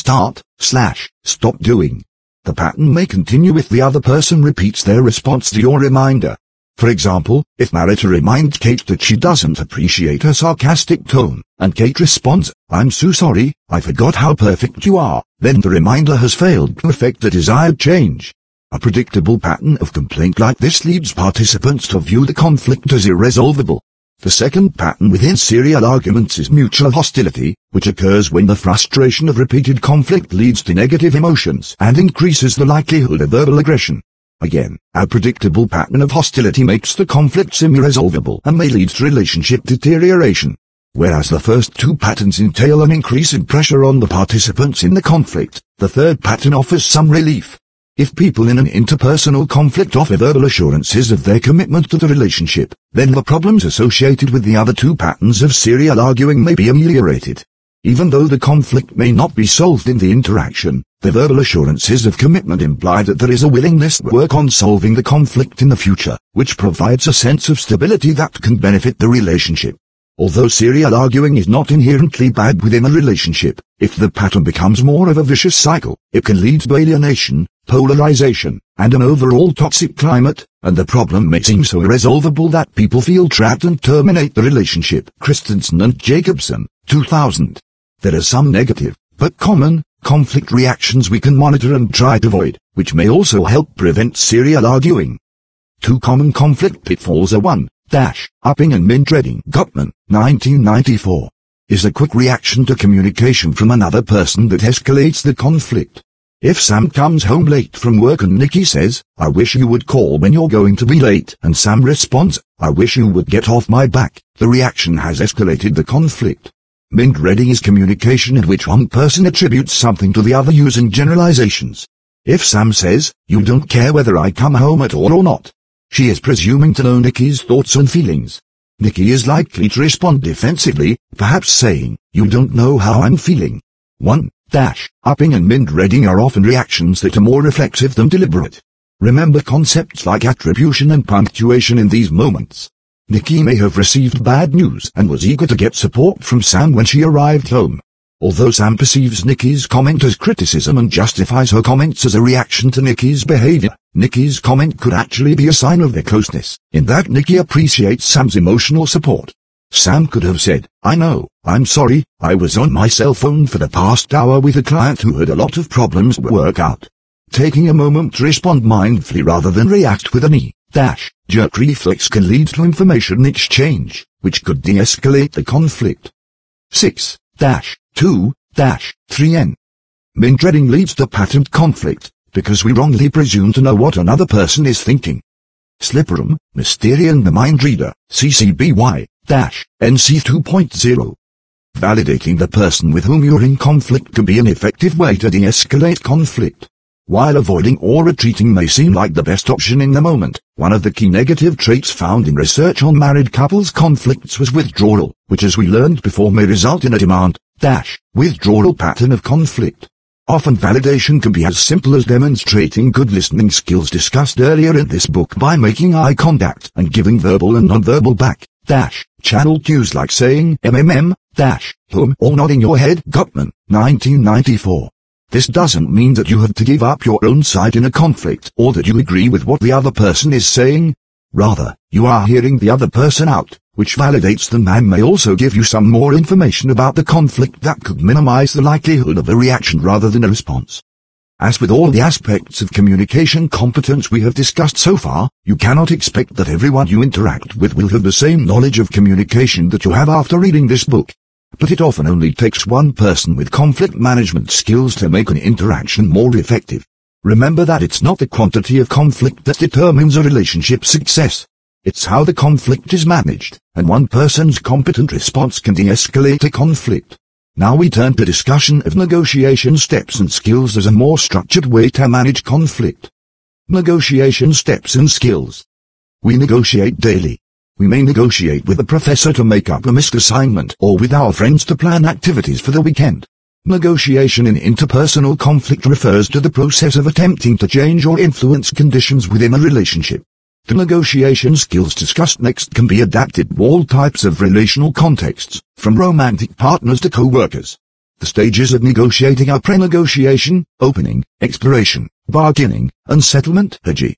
stop doing. The pattern may continue if the other person repeats their response to your reminder. For example, if Marita reminds Kate that she doesn't appreciate her sarcastic tone, and Kate responds, "I'm so sorry, I forgot how perfect you are," then the reminder has failed to effect the desired change. A predictable pattern of complaint like this leads participants to view the conflict as irresolvable. The second pattern within serial arguments is mutual hostility, which occurs when the frustration of repeated conflict leads to negative emotions and increases the likelihood of verbal aggression. Again, a predictable pattern of hostility makes the conflict seem irresolvable and may lead to relationship deterioration. Whereas the first two patterns entail an increase in pressure on the participants in the conflict, the third pattern offers some relief. If people in an interpersonal conflict offer verbal assurances of their commitment to the relationship, then the problems associated with the other two patterns of serial arguing may be ameliorated. Even though the conflict may not be solved in the interaction, the verbal assurances of commitment imply that there is a willingness to work on solving the conflict in the future, which provides a sense of stability that can benefit the relationship. Although serial arguing is not inherently bad within a relationship, if the pattern becomes more of a vicious cycle, it can lead to alienation, polarization, and an overall toxic climate, and the problem may seem so irresolvable that people feel trapped and terminate the relationship. Christensen and Jacobson, 2000. There are some negative, but common, conflict reactions we can monitor and try to avoid, which may also help prevent serial arguing. Two common conflict pitfalls are 1. Upping and min-dreading. Gottman, 1994. Is a quick reaction to communication from another person that escalates the conflict. If Sam comes home late from work and Nikki says, "I wish you would call when you're going to be late," and Sam responds, "I wish you would get off my back," the reaction has escalated the conflict. Min-dreading is communication in which one person attributes something to the other using generalizations. If Sam says, "You don't care whether I come home at all or not," she is presuming to know Nikki's thoughts and feelings. Nikki is likely to respond defensively, perhaps saying, "You don't know how I'm feeling." 1. Upping and min-dreading are often reactions that are more reflexive than deliberate. Remember concepts like attribution and punctuation in these moments. Nikki may have received bad news and was eager to get support from Sam when she arrived home. Although Sam perceives Nikki's comment as criticism and justifies her comments as a reaction to Nikki's behavior, Nikki's comment could actually be a sign of their closeness, in that Nikki appreciates Sam's emotional support. Sam could have said, "I know, I'm sorry, I was on my cell phone for the past hour with a client who had a lot of problems at work out." Taking a moment to respond mindfully rather than react with a knee-jerk reflex can lead to information exchange, which could de-escalate the conflict. 6-2-3N. Min-dreading leads to patterned conflict, because we wrongly presume to know what another person is thinking. Slipperum, Mysterian the Mind Reader, CCBY-NC 2.0. Validating the person with whom you're in conflict can be an effective way to de-escalate conflict. While avoiding or retreating may seem like the best option in the moment, one of the key negative traits found in research on married couples' conflicts was withdrawal, which as we learned before may result in a demand-withdrawal pattern of conflict. Often validation can be as simple as demonstrating good listening skills discussed earlier in this book by making eye contact and giving verbal and non-verbal back-channel cues like saying or nodding your head. Gottman, 1994. This doesn't mean that you have to give up your own side in a conflict or that you agree with what the other person is saying. Rather, you are hearing the other person out, which validates them and may also give you some more information about the conflict that could minimize the likelihood of a reaction rather than a response. As with all the aspects of communication competence we have discussed so far, you cannot expect that everyone you interact with will have the same knowledge of communication that you have after reading this book. But it often only takes one person with conflict management skills to make an interaction more effective. Remember that it's not the quantity of conflict that determines a relationship's success. It's how the conflict is managed, and one person's competent response can de-escalate a conflict. Now we turn to discussion of negotiation steps and skills as a more structured way to manage conflict. Negotiation steps and skills. We negotiate daily. We may negotiate with the professor to make up a missed assignment or with our friends to plan activities for the weekend. Negotiation in interpersonal conflict refers to the process of attempting to change or influence conditions within a relationship. The negotiation skills discussed next can be adapted to all types of relational contexts, from romantic partners to co-workers. The stages of negotiating are pre-negotiation, opening, exploration, bargaining, and settlement. Haji,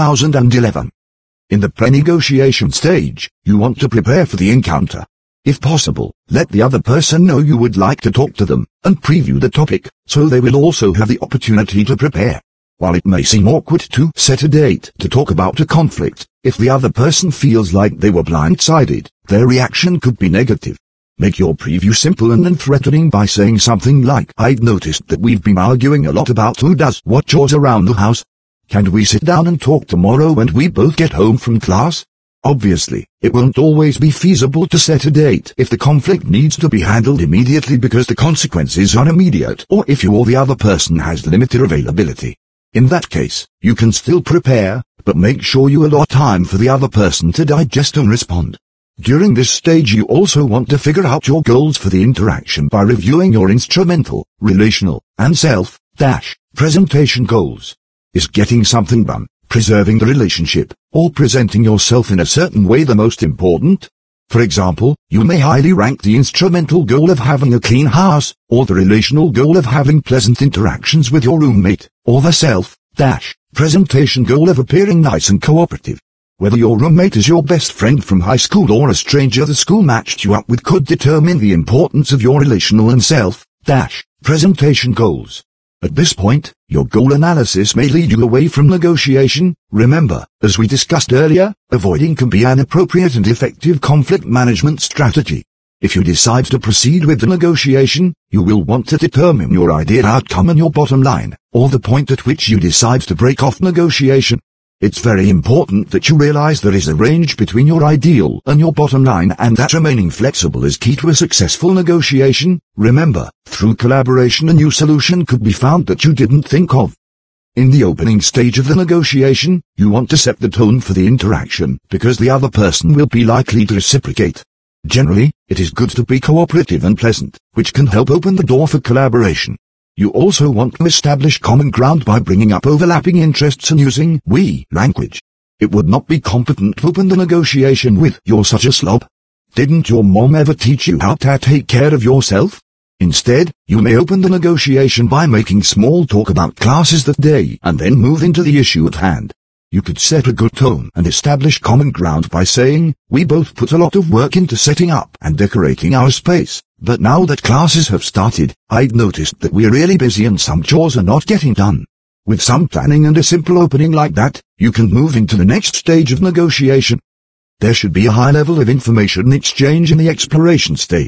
2011. In the pre-negotiation stage, you want to prepare for the encounter. If possible, let the other person know you would like to talk to them, and preview the topic, so they will also have the opportunity to prepare. While it may seem awkward to set a date to talk about a conflict, if the other person feels like they were blindsided, their reaction could be negative. Make your preview simple and non-threatening by saying something like, "I'd noticed that we've been arguing a lot about who does what chores around the house. Can we sit down and talk tomorrow when we both get home from class?" Obviously, it won't always be feasible to set a date if the conflict needs to be handled immediately because the consequences are immediate or if you or the other person has limited availability. In that case, you can still prepare, but make sure you allot time for the other person to digest and respond. During this stage you also want to figure out your goals for the interaction by reviewing your instrumental, relational, and self-presentation goals. Is getting something done, preserving the relationship, or presenting yourself in a certain way the most important? For example, you may highly rank the instrumental goal of having a clean house, or the relational goal of having pleasant interactions with your roommate, or the self-presentation goal of appearing nice and cooperative. Whether your roommate is your best friend from high school or a stranger the school matched you up with could determine the importance of your relational and self-presentation goals. At this point, your goal analysis may lead you away from negotiation. Remember, as we discussed earlier, avoiding can be an appropriate and effective conflict management strategy. If you decide to proceed with the negotiation, you will want to determine your ideal outcome and your bottom line, or the point at which you decide to break off negotiation. It's very important that you realize there is a range between your ideal and your bottom line and that remaining flexible is key to a successful negotiation. Remember, through collaboration a new solution could be found that you didn't think of. In the opening stage of the negotiation, you want to set the tone for the interaction because the other person will be likely to reciprocate. Generally, it is good to be cooperative and pleasant, which can help open the door for collaboration. You also want to establish common ground by bringing up overlapping interests and using we language. It would not be competent to open the negotiation with "you're such a slob. Didn't your mom ever teach you how to take care of yourself?" Instead, you may open the negotiation by making small talk about classes that day and then move into the issue at hand. You could set a good tone and establish common ground by saying, "We both put a lot of work into setting up and decorating our space, but now that classes have started, I'd noticed that we're really busy and some chores are not getting done." With some planning and a simple opening like that, you can move into the next stage of negotiation. There should be a high level of information exchange in the exploration stage.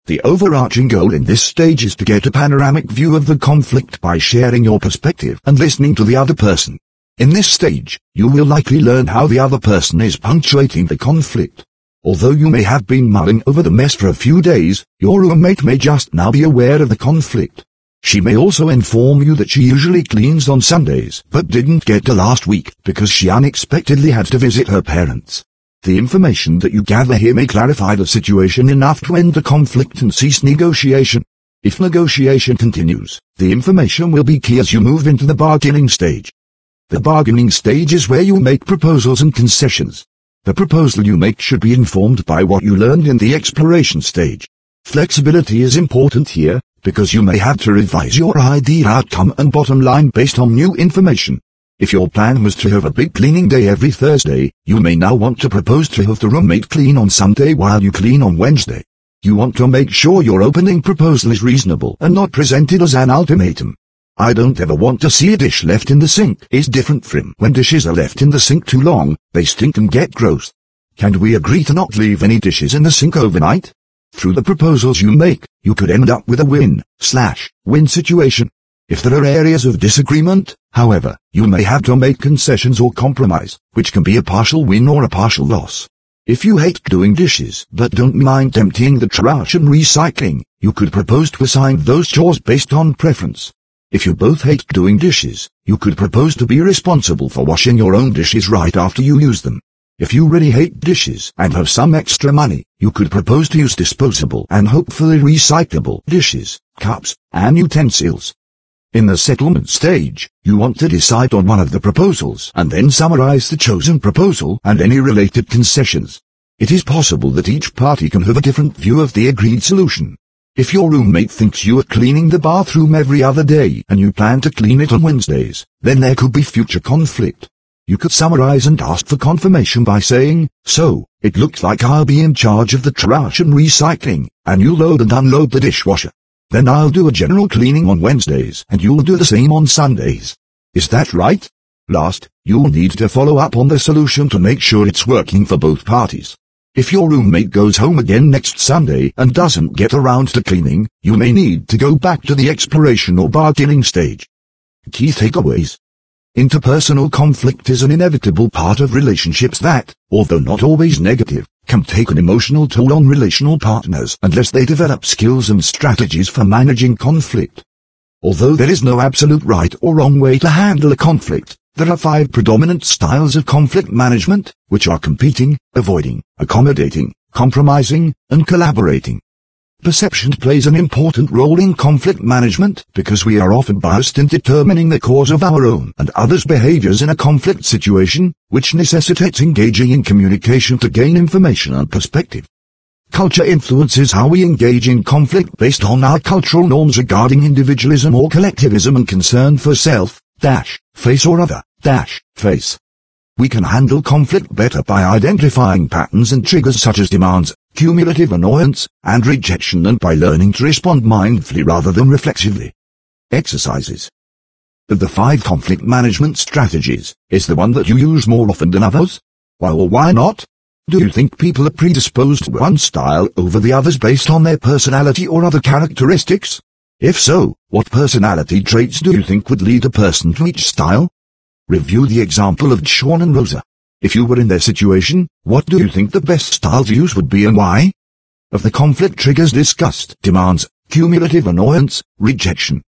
The overarching goal in this stage is to get a panoramic view of the conflict by sharing your perspective and listening to the other person. In this stage, you will likely learn how the other person is punctuating the conflict. Although you may have been mulling over the mess for a few days, your roommate may just now be aware of the conflict. She may also inform you that she usually cleans on Sundays but didn't get to last week because she unexpectedly had to visit her parents. The information that you gather here may clarify the situation enough to end the conflict and cease negotiation. If negotiation continues, the information will be key as you move into the bargaining stage. The bargaining stage is where you make proposals and concessions. The proposal you make should be informed by what you learned in the exploration stage. Flexibility is important here, because you may have to revise your ideal outcome and bottom line based on new information. If your plan was to have a big cleaning day every Thursday, you may now want to propose to have the roommate clean on Sunday while you clean on Wednesday. You want to make sure your opening proposal is reasonable and not presented as an ultimatum. I don't ever want to see a dish left in the sink is different from when dishes are left in the sink too long, they stink and get gross. Can we agree to not leave any dishes in the sink overnight? Through the proposals you make, you could end up with a win-win situation. If there are areas of disagreement, however, you may have to make concessions or compromise, which can be a partial win or a partial loss. If you hate doing dishes but don't mind emptying the trash and recycling, you could propose to assign those chores based on preference. If you both hate doing dishes, you could propose to be responsible for washing your own dishes right after you use them. If you really hate dishes and have some extra money, you could propose to use disposable and hopefully recyclable dishes, cups, and utensils. In the settlement stage, you want to decide on one of the proposals and then summarize the chosen proposal and any related concessions. It is possible that each party can have a different view of the agreed solution. If your roommate thinks you are cleaning the bathroom every other day and you plan to clean it on Wednesdays, then there could be future conflict. You could summarize and ask for confirmation by saying, "So, it looks like I'll be in charge of the trash and recycling, and you load and unload the dishwasher. Then I'll do a general cleaning on Wednesdays and you'll do the same on Sundays. Is that right?" Last, you'll need to follow up on the solution to make sure it's working for both parties. If your roommate goes home again next Sunday and doesn't get around to cleaning, you may need to go back to the exploration or bargaining stage. Key takeaways. Interpersonal conflict is an inevitable part of relationships that, although not always negative, can take an emotional toll on relational partners unless they develop skills and strategies for managing conflict. Although there is no absolute right or wrong way to handle a conflict, there are 5 predominant styles of conflict management, which are competing, avoiding, accommodating, compromising, and collaborating. Perception plays an important role in conflict management because we are often biased in determining the cause of our own and others' behaviors in a conflict situation, which necessitates engaging in communication to gain information and perspective. Culture influences how we engage in conflict based on our cultural norms regarding individualism or collectivism and concern for self-face or other-face. We can handle conflict better by identifying patterns and triggers such as demands, cumulative annoyance, and rejection, and by learning to respond mindfully rather than reflexively. Exercises. Of the 5 conflict management strategies, is there one that you use more often than others? Why or why not? Do you think people are predisposed to one style over the others based on their personality or other characteristics? If so, what personality traits do you think would lead a person to each style? Review the example of Sean and Rosa. If you were in their situation, what do you think the best style to use would be and why? Of the conflict triggers discussed, demands, cumulative annoyance, rejection,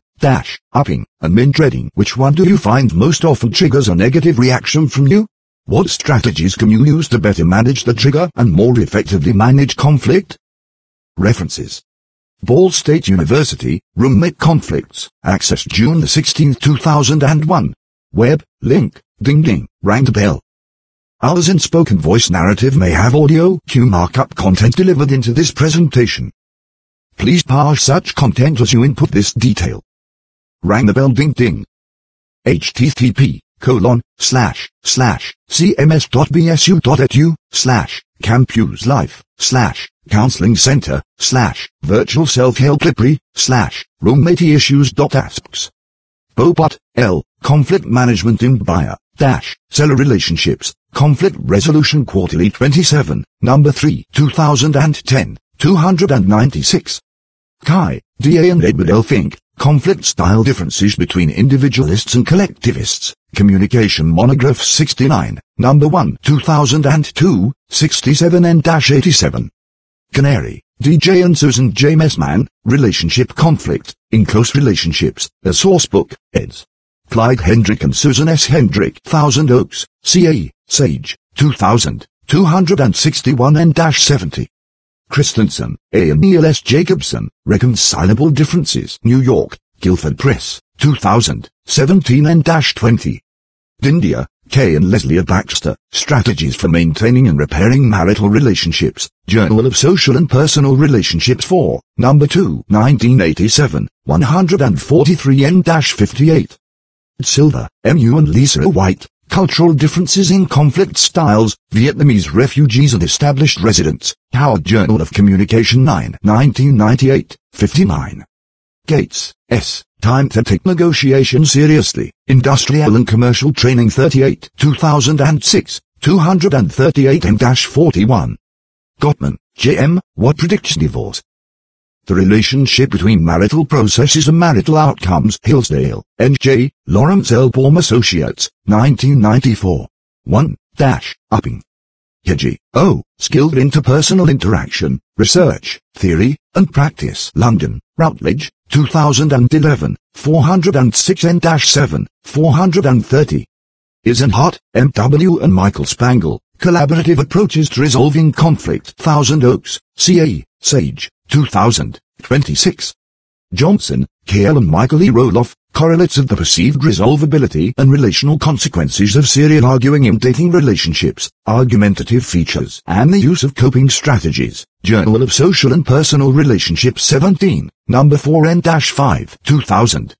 upping, and min-dreading, which one do you find most often triggers a negative reaction from you? What strategies can you use to better manage the trigger and more effectively manage conflict? References. Ball State University, Roommate Conflicts, accessed June 16, 2001. Web, link, ding, rang the bell. Ours in spoken voice narrative may have audio cue markup content delivered into this presentation. Please parse such content as you input this detail. Rang the bell ding. http://cms.bsu.edu/campuslife/counseling center/virtual self-help library/roommateissues.asks. Boput, L. Conflict Management in Buyer-Seller Relationships, Conflict Resolution Quarterly 27, Number 3, 2010. 296. Kai, D.A. and Edward L. Fink, Conflict Style Differences Between Individualists and Collectivists, Communication Monograph 69, Number 1, 2002, 67N-87. Canary, D.J. and Susan J. Messman, Relationship Conflict, in Close Relationships, a Sourcebook, eds. Clyde Hendrick and Susan S. Hendrick, Thousand Oaks, C.A., Sage, 2000, 261N-70. Christensen, A. and Neil S. Jacobson, Reconcilable Differences, New York, Guilford Press, 2000, 17N-20. Dindia, K. and Leslie Baxter, Strategies for Maintaining and Repairing Marital Relationships, Journal of Social and Personal Relationships 4, Number 2, 1987, 143N-58. Silva, M.U. and Lisa White, Cultural Differences in Conflict Styles, Vietnamese Refugees and Established Residents, Howard Journal of Communication 9, 1998, 59. Gates, S., Time to Take Negotiation Seriously, Industrial and Commercial Training 38, 2006, 238N-41. Gottman, J.M., What Predicts Divorce? The Relationship Between Marital Processes and Marital Outcomes, Hillsdale, N.J., Lawrence L. Baum Associates, 1994. 1. Upping. Hedgie, O., Skilled Interpersonal Interaction, Research, Theory, and Practice, London, Routledge, 2011, 406N-7, 430. Isenhart, M.W. and Michael Spangle, Collaborative Approaches to Resolving Conflict, Thousand Oaks, C.A., Sage, 2000, 26. Johnson, K.L. and Michael E. Roloff, Correlates of the Perceived Resolvability and Relational Consequences of Serial Arguing in Dating Relationships, Argumentative Features, and the Use of Coping Strategies, Journal of Social and Personal Relationships 17, Number 4N-5, 2000,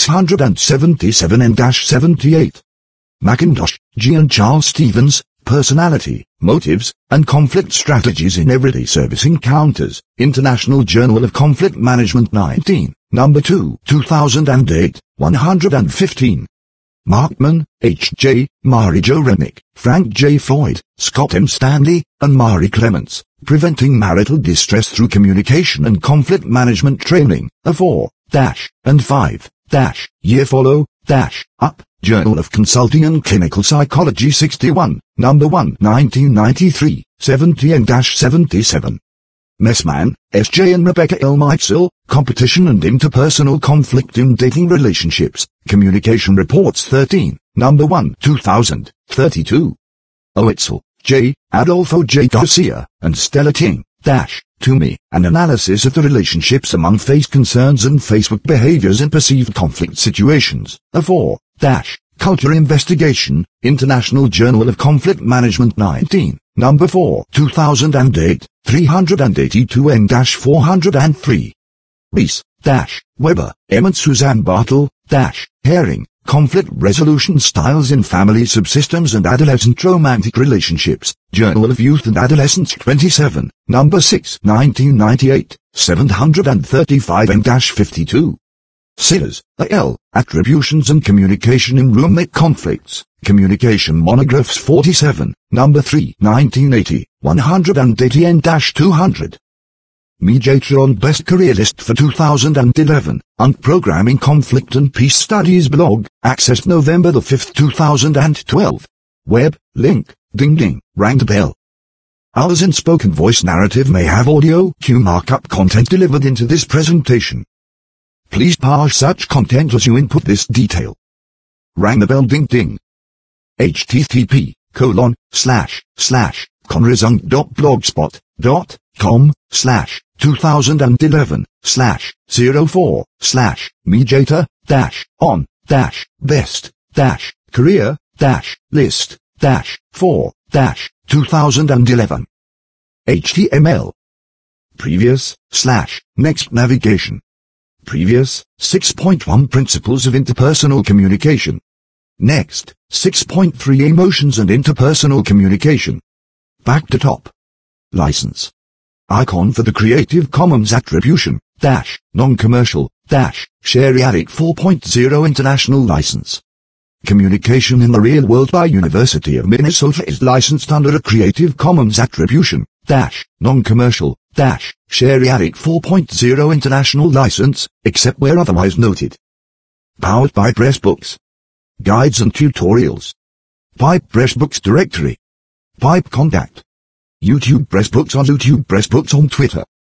677N-78. McIntosh, G. and Charles Stevens, Personality, Motives, and Conflict Strategies in Everyday Service Encounters, International Journal of Conflict Management 19, Number 2, 2008, 115. Markman, H.J., Mari Jo Remick, Frank J. Floyd, Scott M. Stanley, and Mari Clements, Preventing Marital Distress Through Communication and Conflict Management Training, a 4- and 5- year follow-up, Journal of Consulting and Clinical Psychology 61, Number 1, 1993, 70N-77. Messman, S.J. and Rebecca L. Meitzel, Competition and Interpersonal Conflict in Dating Relationships, Communication Reports 13, Number 1, 2000, 32. Oetzel, J., Adolfo J. Garcia, and Stella Ting, to me, an analysis of the relationships among face concerns and Facebook behaviors in perceived conflict situations, a 4- Culture Investigation, International Journal of Conflict Management 19, Number 4, 2008, 382N-403. Reese, Weber, M. and Suzanne Bartle, Herring, Conflict Resolution Styles in Family Subsystems and Adolescent Romantic Relationships, Journal of Youth and Adolescence 27, Number 6, 1998, 735N-52. Sillers, A.L., Attributions and Communication in Roommate Conflicts, Communication Monographs 47, Number 3, 1980, 180N-200. Mediatron Best Career List for 2011, Unprogramming Conflict and Peace Studies blog, accessed November 5, 2012. Web, link, ding ding, ranked bell. Ours in spoken voice narrative may have audio cue markup content delivered into this presentation. Please parse such content as you input this detail. Rang the bell ding ding. http://conresunk.blogspot.com/2011/04-mediator-on-best-career-for-2011. HTML. Previous, next navigation. Previous, 6.1 Principles of Interpersonal Communication. Next, 6.3 Emotions and Interpersonal Communication. Back to top. License. Icon for the Creative Commons Attribution, Non-Commercial, Share Alike 4.0 International License. Communication in the Real World by University of Minnesota is licensed under a Creative Commons Attribution, Non-Commercial, Shariatic 4.0 International License, except where otherwise noted. Powered by Pressbooks. Guides and tutorials. Pipe Pressbooks Directory. Pipe Contact. YouTube Pressbooks on YouTube Pressbooks on Twitter.